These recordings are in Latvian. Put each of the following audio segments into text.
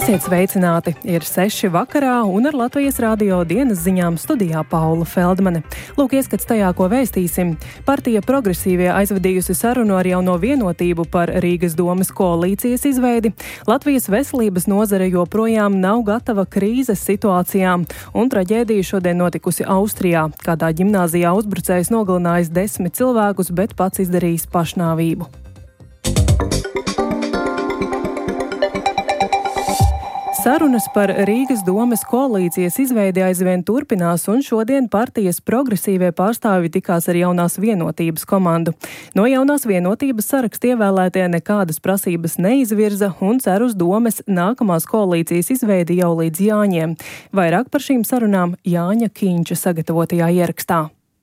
Esiet sveicināti! Ir 6 vakarā un ar Latvijas radio dienas ziņām studijā Paula Feldmane. Lūk, ieskats tajā, ko vēstīsim. Partija Progresīvie aizvadījusi sarunu ar jauno vienotību par Rīgas domes koalīcijas izveidi. Latvijas veselības nozare joprojām nav gatava krīzes situācijām, un traģēdija šodien notikusi Austrijā. Kādā ģimnāzijā uzbrucējs nogalinājis 10 cilvēkus, bet pats izdarījis pašnāvību. Sarunas par Rīgas domes koalīcijas izveidi aizvien turpinās, un šodien partijas Progresīvie pārstāvi tikās ar jaunās vienotības komandu. No jaunās vienotības saraksta ievēlētie nekādas prasības neizvirza un cer uz domes nākamās koalīcijas izveidi jau līdz Jāņiem. Vairāk par šīm sarunām Jāņa Kīņša sagatavotajā ierakstā.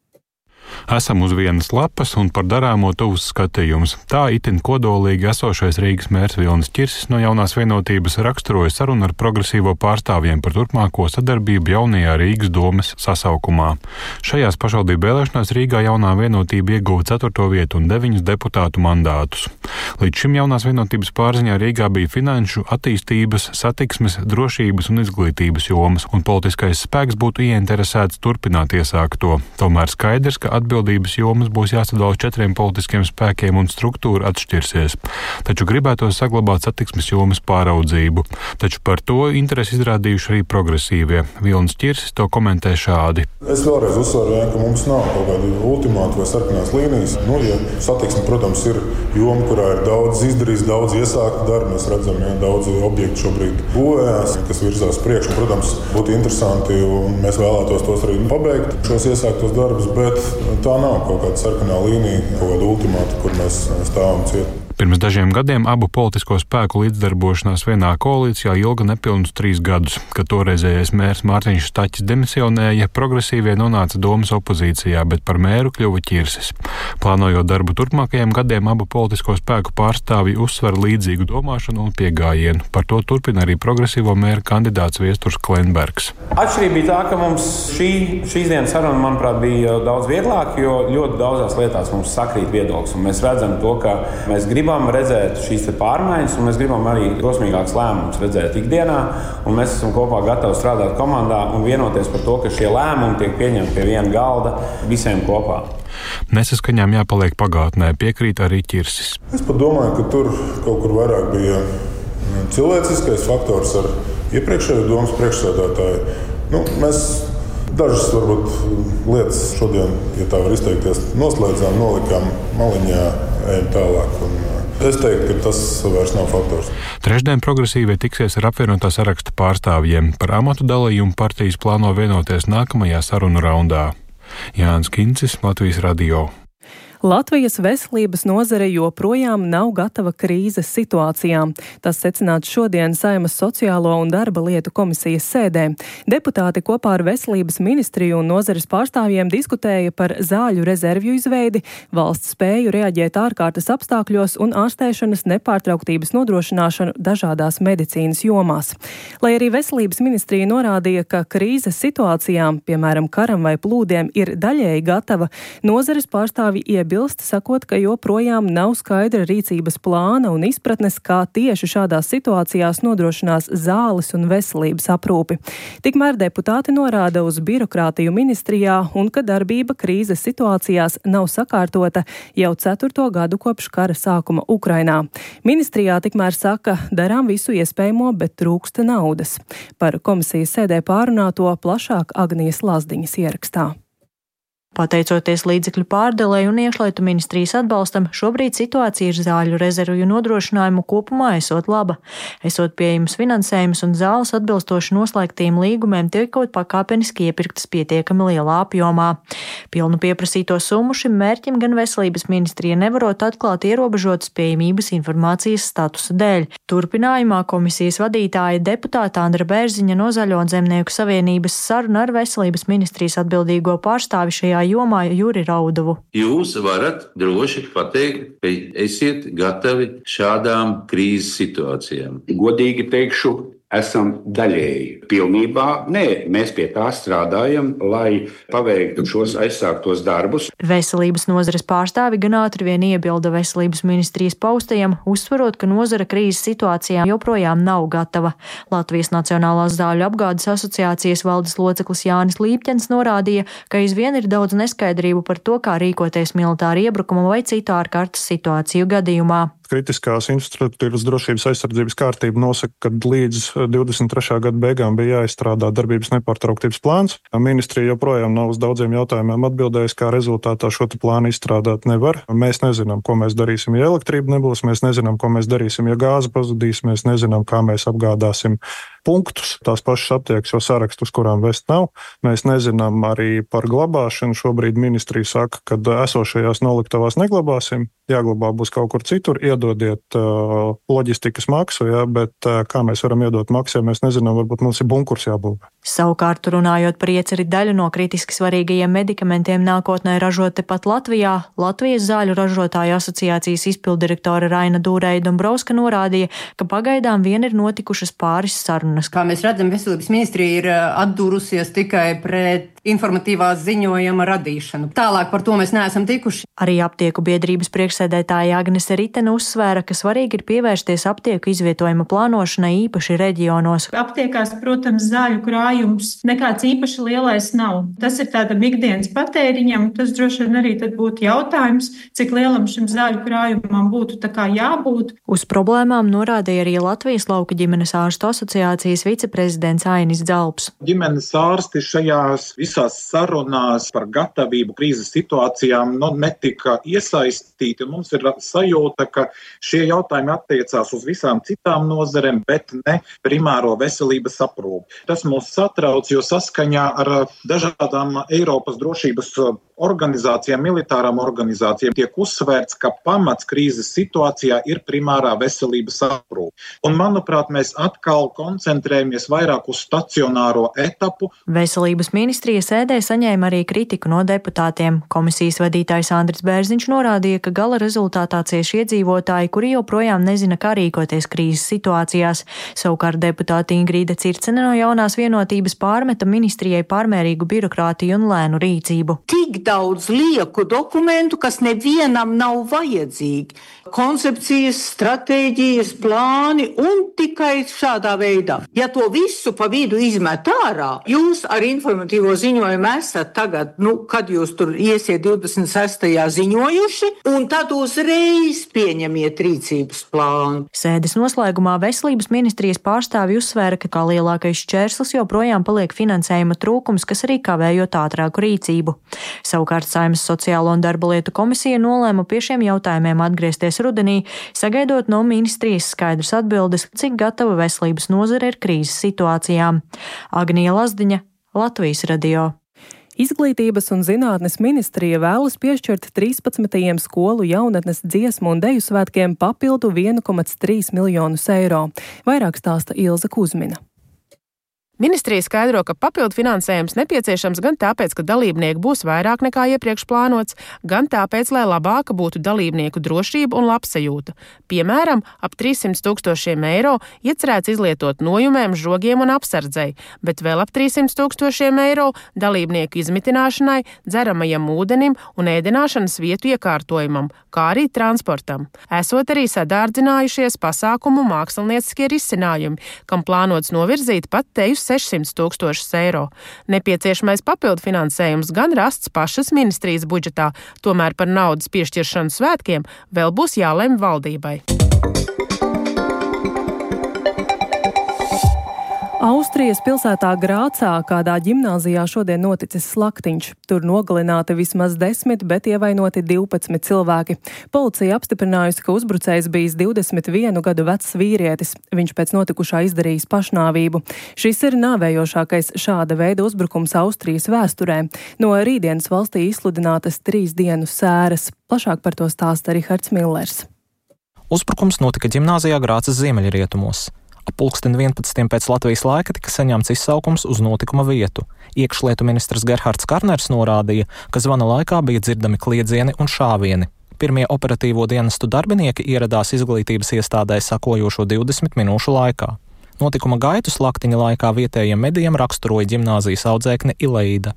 Esam uz vienas lapas un par darāmo tuvs skatījums. Tā itin kodolīgi esošais Rīgas mērs Vilnis Ķirsis no jaunās vienotības raksturoja sarunu ar progresīvo pārstāvjiem par turpmāko sadarbību jaunajā Rīgas domes sasaukumā. Šajās pašvaldību vēlēšanās Rīgā jaunā vienotība ieguva 4. vietu un 9 deputātu mandātus. Līdz šim jaunās vienotības pārziņā Rīgā bija finanšu, attīstības, satiksmes, drošības un izglītības jomas, un politiskais spēks būtu ieinteresēts turpināt iesākto. Tomēr skaidrs, ka atbildības jomas būs jāsadala 4 politiskiem spēkiem un struktūra atšķirsies. Taču gribētos saglabāt satiksmes jomas pāraudzību. Taču par to interesi izrādījuši arī progresīvie. Vilnis Ķirsis to komentē šādi. Es vēlreiz uzsveru, ka mums nav kaut kāda ultimāta vai sarkanās līnijas. Ja satiksme, protams, ir joma, kurā ir daudz izdarīts, daudz iesāktu darbu. Mēs redzam, daudz objektu šobrīd būvējās, kas virzās priekšu. Protams, būtu interesanti, un mēs vēlētos tos arī pabeigt, šos iesāktos darbus, bet tā nav kaut kāda sarkanā līnija, kaut kāda ultimāta, kur mēs stāvam ciet. Pirms dažiem gadiem abu politisko spēku līdzdarbošanās vienā koalīcijā ilga nepilnus 3 gadus. Kad toreizējais mērs Mārtiņš Staķis demisionēja, progresīvie nonāca domes opozīcijā, bet par mēru kļuva Ķirsis. Plānojot darbu turpmākajiem gadiem, abu politisko spēku pārstāvji uzsver līdzīgu domāšanu un pieejamību. Par to turpina arī progresīvo mēra kandidāts Viesturs Klenbergs. Atšķirība bija tā, ka mums šīs dienas saruna, manuprāt, bija daudz vieglāk, jo ļoti daudzās lietās mums sakrīt viedoklis. Mēs redzam to, ka mēs gribam redzēt šīs pārmaiņas, un mēs gribam arī drosmīgākus lēmumus redzēt ikdienā. Mēs esam kopā gatavi strādāt komandā un vienoties par to, ka šie lēmumi tiek pieņemti pie viena galda visiem kopā. Nesaskaņām jāpaliek pagātnē, piekrīt arī Ķirsis. Es pat domāju, ka tur kaut kur vairāk bija cilvēciskais faktors ar iepriekšējo domas priekšsēdētāju. Mēs dažas varbūt lietas šodien, ja tā var izteikties, noslēdzām, nolikām maliņā, ejam tālāk. Es teiktu, ka tas vairs nav faktors. Trešdien progresīvie tiksies ar apvienotā saraksta pārstāvjiem. Par amatu dalījumu partijas plāno vienoties nākamajā sarunu raundā. Jānis Kincis, Latvijas radio. Latvijas veselības nozare joprojām nav gatava krīzes situācijām. Tas secināts šodien Saeimas sociālo un darba lietu komisijas sēdē. Deputāti kopā ar veselības ministriju un nozares pārstāvjiem diskutēja par zāļu rezervju izveidi, valsts spēju reaģēt ārkārtas apstākļos un ārstēšanas nepārtrauktības nodrošināšanu dažādās medicīnas jomās. Lai arī veselības ministrija norādīja, ka krīzes situācijām, piemēram, karam vai plūdiem, ir daļēji gatava, nozares pārstāvji sakot, ka joprojām nav skaidra rīcības plāna un izpratnes, kā tieši šādās situācijās nodrošinās zāles un veselības aprūpi. Tikmēr deputāti norāda uz birokrātiju ministrijā un ka darbība krīzes situācijās nav sakārtota jau 4. gadu kopš kara sākuma Ukrainā. Ministrijā tikmēr saka, darām visu iespējamo, bet trūksta naudas. Par komisijas sēdē pārunāto plašāk Agnijas Lazdiņas ierakstā. Pateicoties līdzekļu pārdalei un iekšlietu ministrijas atbalstam, šobrīd situācija ir zāļu rezervju nodrošinājumu kopumā esot laba. Esot pieejams finansējums un zāles atbilstoši noslēgtiem līgumiem tiekot pakāpeniski iepirktas pietiekami lielā apjomā. Pilnu pieprasīto summu šim mērķim gan veselības ministrija nevarot atklāt ierobežotas pieejamības informācijas statusa dēļ. Turpinājumā komisijas vadītāja deputāta Andra Bērziņa no Zaļo zemnieku savienības saruna ar veselības ministrijas atbildīgo pārstāvi šajā jomā Juri Raudovu. Jūs varat droši pateikt, ka esiet gatavi šādām krīzes situācijām. Godīgi teikšu, esam daļēji. Pilnībā nē, mēs pie tā strādājam, lai paveiktu šos aizsāktos darbus. Veselības nozares pārstāvi gan ātri vien iebilda veselības ministrijas paustajam, uzsverot, ka nozara krīzes situācijā joprojām nav gatava. Latvijas Nacionālās zāļu apgādes asociācijas valdes loceklis Jānis Līpķens norādīja, ka aizvien ir daudz neskaidrību par to, kā rīkoties militāra iebrukuma vai citu ārkārtas situāciju gadījumā. Kritiskās infrastruktūras drošības aizsardzības kārtība nosaka, ka līdz 23. gada beigām bija jāizstrādā darbības nepārtrauktības plāns. Ministrija joprojām nav uz daudziem jautājumiem atbildējusi, kā rezultātā šo plānu izstrādāt nevar. Mēs nezinām, ko mēs darīsim, ja elektrība nebūs, mēs nezinām, ko mēs darīsim, ja gāze pazudīs, mēs nezinām, kā mēs apgādāsim punktus, tās pašas aptiekas, jo sarakstu, uz kurām vest nav. Mēs nezinām arī par glabāšanu. Šobrīd ministrija saka, ka esošajās noliktavās neglabāsim, jāglabā būs kaut kur citur, iedodiet loģistikas maksu, ja, bet kā mēs varam iedot maksu, ja mēs nezinām, varbūt mums ir bunkurs jābūvē. Savukārt, runājot par ieceri, daļu no kritiski svarīgajiem medikamentiem nākotnē ražot tepat Latvijā, Latvijas zāļu ražotāju asociācijas izpildirektore Raina Dūreja-Dombrovska norādīja, ka pagaidām vien ir notikušas pāris sarunas. Kā mēs redzam, veselības ministrija ir atdūrusies tikai pret informatīvā ziņojuma radīšanu. Tālāk par to mēs neesam tikuši. Arī aptieku biedrības priekšsēdētāja Agnese Ritene uzsvēra, ka svarīgi ir pievērsties aptieku izvietojuma plānošanai īpaši reģionos. Aptiekās, protams, zāļu krājums nekāds īpaši lielais nav. Tas ir tādam ikdienas patēriņam, tas droši vien arī tad būtu jautājums, cik lielam šim zāļu krājumam būtu tā kā jābūt. Uz problēmām norādīja arī Latvijas lauka ģimenes ārstu asociācijas viceprezidents Ainis Dzalps. Ģimenes ārsti šajās visās sarunās par gatavību krīzes situācijām netika iesaistīti. Mums ir sajūta, ka šie jautājumi attiecās uz visām citām nozarēm, bet ne primāro veselības aprūpi. Tas mūs satrauc, jo saskaņā ar dažādām Eiropas drošības organizācijām, militārām organizācijām tiek uzsvērts, ka pamats krīzes situācijā ir primārā veselības aprūpe. Un, manuprāt, mēs atkal koncentrējamies vairāk uz stacionāro etapu. Veselības ministrija sēdē saņēma arī kritiku no deputātiem. Komisijas vadītājs Andris Bērziņš norādīja, ka gala rezultātā cieši iedzīvotāji, kuri joprojām nezina, kā rīkoties krīzes situācijās. Savukārt deputāte Ingrīda Circene no Jaunās vienotības pārmeta ministrijai pārmērīgu birokrātiju un lēnu rīcību. Tik daudz lieku dokumentu, kas nevienam nav vajadzīgi. Koncepcijas, stratēģijas, plāni un tikai šādā veidā. Ja to visu pa vidu izmet ārā, jūs ar informatīvo ziņojumu esat tagad, kad jūs tur iesiet 26. ziņojuši, un tad uzreiz pieņemiet rīcības plānu. Sēdes noslēgumā veselības ministrijas pārstāvji uzsvēra, ka kā lielākais šķērslis joprojām paliek finansējuma trūkums, kas arī kavējot ātrāku rīcību. Savukārt Saeimas Sociālo un darba lietu komisija nolēma pie šiem jautājumiem atgriezties rudenī, sagaidot no ministrijas skaidras atbildes, cik gatava veselības nozare ir krīzes situācijām. Agnija Lazdiņa, Latvijas radio. Izglītības un zinātnes ministrija vēlas piešķirt 13. skolu jaunatnes dziesmu un deju svētkiem papildu 1,3 miljonus eiro. Vairāk stāsta Ilze Kuzmina. Ministrija skaidro, ka papildu finansējums nepieciešams gan tāpēc, ka dalībnieku būs vairāk nekā iepriekš plānots, gan tāpēc, lai labāka būtu dalībnieku drošība un labsajūta. Piemēram, ap 300 000 eiro iecerēts izlietot nojumēm, žogiem un apsardzei, bet vēl ap 300 000 eiro dalībnieku izmitināšanai, dzeramajam ūdenim un ēdināšanas vietu iekārtojumam, kā arī transportam. Esot arī sadārdzinājušies pasākumu mākslinieckie risinājumi, kam plānots novirzīt pat teju 600 000 eiro. Nepieciešamais papildu finansējums gan rasts pašas ministrijas budžetā, tomēr par naudas piešķiršanu svētkiem vēl būs jālemj valdībai. Austrijas pilsētā Grācā kādā ģimnāzijā šodien noticis slaktiņš. Tur nogalināti vismaz 10, bet ievainoti 12 cilvēki. Policija apstiprinājusi, ka uzbrucējs bijis 21 gadu vecs vīrietis. Viņš pēc notikušā izdarījis pašnāvību. Šis ir nāvējošākais šāda veida uzbrukums Austrijas vēsturē. No rītdienas valstī izsludinātas 3 dienu sēras. Plašāk par to stāsta Rihards Millers. Uzbrukums notika ģimnāzijā Grācas ziemeļrietumos. Ap 11:00 pēc Latvijas laika tika saņemts izsaukums uz notikuma vietu. Iekšlietu ministrs Gerhards Karners norādīja, ka zvana laikā bija dzirdami kliedzieni un šāvieni. Pirmie operatīvo dienestu darbinieki ieradās izglītības iestādē sakojošo 20 minūšu laikā. Notikuma gaitu slaktiņa laikā vietējiem medijiem raksturoja ģimnāzijas audzēkne Ileida.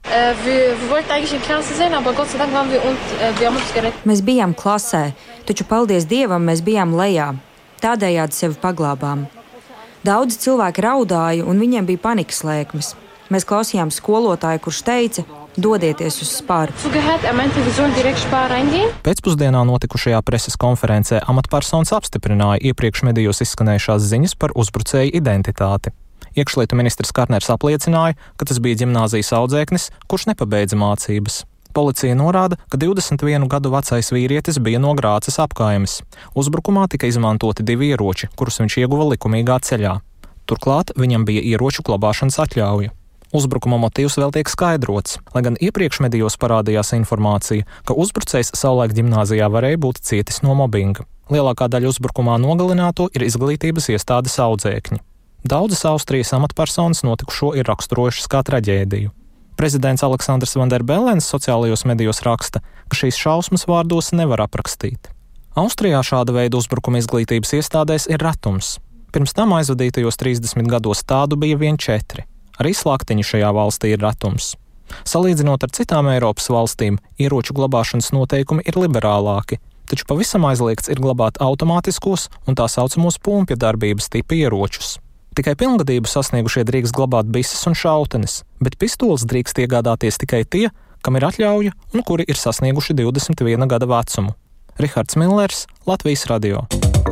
Mēs bijām klasē, taču paldies Dievam mēs bijām lejā. Tādējādi sevi paglābām. Daudzi cilvēki raudāja un viņiem bija panikas lēkmes. Mēs klausījām skolotāju, kurš teica: dodieties uz spāru. Pēcpusdienā notikušajā preses konferencē amatpersonas apstiprināja iepriekš medijos izskanējušās ziņas par uzbrucēju identitāti. Iekšlietu ministrs Karners apliecināja, ka tas bija ģimnāzijas audzēknis, kurš nepabeidza mācības. Policija norāda, ka 21 gadu vecais vīrietis bija no Grāces apkaimes. Uzbrukumā tika izmantoti 2 ieroči, kurus viņš ieguva likumīgā ceļā. Turklāt viņam bija ieroču glabāšanas atļauja. Uzbrukuma motīvs vēl tiek skaidrots, lai gan iepriekš medijos parādījās informācija, ka uzbrucējs savulaik ģimnāzijā varēja būt cietis no mobbinga. Lielākā daļa uzbrukumā nogalināto ir izglītības iestādes audzēkņi. Daudzas Austrijas amatpersonas notikušo ir raksturojušas kā traģēdiju. Prezidents Aleksandrs Van der Bellens sociālajos medijos raksta, ka šīs šausmas vārdos nevar aprakstīt. Austrijā šāda veida uzbrukuma izglītības iestādēs ir retums. Pirms tam aizvadītajos 30 gados tādu bija vien 4. Arī slaktiņi šajā valstī ir retums. Salīdzinot ar citām Eiropas valstīm, ieroču glabāšanas noteikumi ir liberālāki, taču pavisam aizliegts ir glabāt automātiskos un tā saucamos pumpja darbības tipa ieročus. Tikai pilngadību sasniegušie drīkst glabāt bises un šautenes, bet pistoles drīkst iegādāties tikai tie, kam ir atļauja un kuri ir sasnieguši 21 gada vecumu. Rihards Millers, Latvijas radio.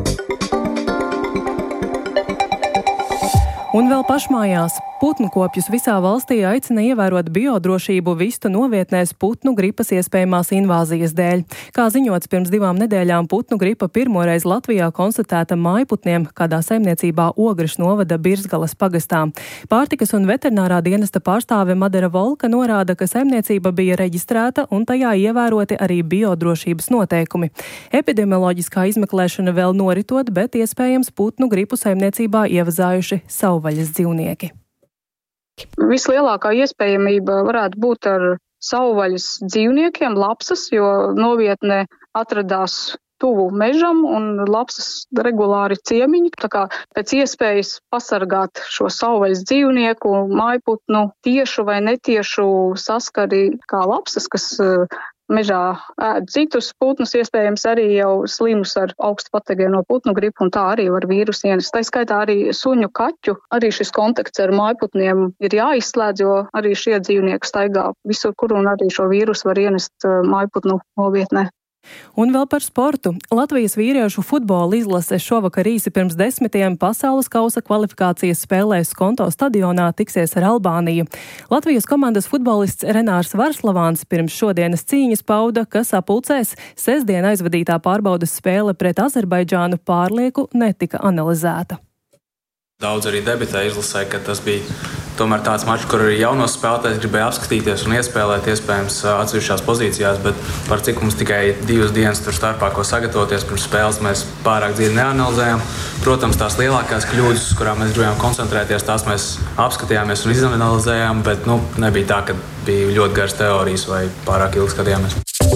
Un vēl pašmājās. Putnu-kopjus visā valstī aicina ievērot biodrošību vistu novietnēs putnu gripas iespējamās invāzijas dēļ. Kā ziņots, pirms 2 nedēļām putnu gripa pirmoreiz Latvijā konstatēta mājputniem kādā saimniecībā Ogres novada Birzgalas pagastā. Pārtikas un veterinārā dienesta pārstāve Madara Volka norāda, ka saimniecība bija reģistrēta un tajā ievēroti arī biodrošības noteikumi. Epidemioloģiskā izmeklēšana vēl noritot, bet iespējams putnu gripu saimniecībā ievazājuši savvaļas dzīvnieki. Vislielākā iespējamība varētu būt ar savvaļas dzīvniekiem, lapsas, jo novietne atradās tuvu mežam un lapsas regulāri ciemiņi. Tā kā pēc iespējas pasargāt šo savvaļas dzīvnieku, mājputnu tiešu vai netiešu saskari kā lapsas, kas mežā ēd citus putnus, iespējams arī jau slimus ar augstu patogēno putnu gripu, un tā arī var vīrusu ienest. Tā skaitā arī suņu, kaķu, arī šis kontakts ar mājputniem ir jāizslēdz, jo arī šie dzīvnieki staigā visur, kur un arī šo vīrusu var ienest mājputnu novietnē. Un vēl par sportu. Latvijas vīriešu futbola izlase šovakar īsi pirms 10 pasaules kausa kvalifikācijas spēlēs Skonto stadionā tiksies ar Albāniju. Latvijas komandas futbolists Renārs Varslavāns pirms šodienas cīņas pauda, ka sapulcēs sestdien aizvadītā pārbaudes spēle pret Azerbaidžānu pārlieku netika analizēta. Daudz arī debitē izlasē, ka tas bija tomēr tāds mačs, kur arī jaunos spēlētājs gribēja apskatīties un iespēlēt iespējams atsevišķās pozīcijās, bet par cik mums tikai 2 dienas tur starpā, ko sagatavoties pirms spēles, mēs pārāk dziļi neanalizējām. Protams, tās lielākās kļūdas, uz kurām mēs gribējām koncentrēties, tās mēs apskatījāmies un izanalizējām, bet nebija tā, ka bija ļoti garas teorijas vai pārāk ilgi skatījāmies.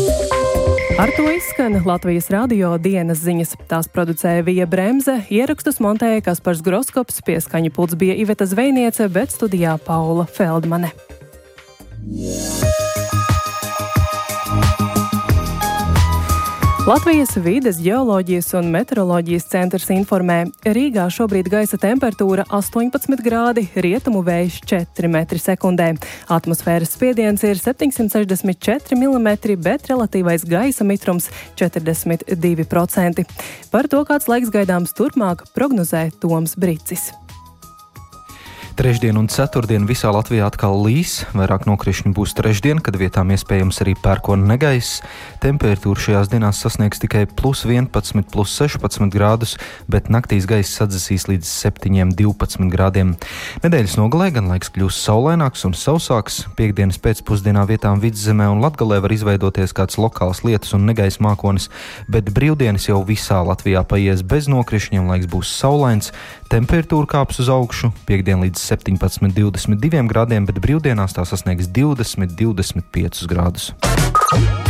Ar to izskan Latvijas radio dienas ziņas. Tās producēja Vija Bremze, ierakstus montēja Kaspars Groskops, pie skaņu pults bija Iveta Zvejniece, bet studijā Paula Feldmane. Latvijas vides, ģeoloģijas un meteoroloģijas centrs informē, Rīgā šobrīd gaisa temperatūra 18 grādi, rietumu vējš 4 metri sekundē. Atmosfēras spiediens ir 764 mm, bet relatīvais gaisa mitrums 42%. Par to, kāds laiks gaidāms turpmāk, prognozē Toms Bricis. Trešdien un ceturtdien visā Latvijā atkal līs, vairāk nokrišņu būs trešdien, kad vietām iespējams arī pērkona negaiss. Temperatūra šajās dienās sasniegs tikai +11, +16 grādus, bet naktīs gaiss sadzesīs līdz 7-12 grādiem. Nedēļas nogalē gan laiks kļūs saulaināks un sausāks. Piektdienas pēcpusdienā vietām Vidzemē un Latgalē var izveidoties kāds lokāls lietus un negaiss mākonis, bet brīvdienas jau visā Latvijā paies bez nokrišņiem, laiks būs saulains, temperatūra kāps uz augšu, piektdien līdz 17-22 grādiem, bet brīvdienās tā sasniegs 20-25 grādus.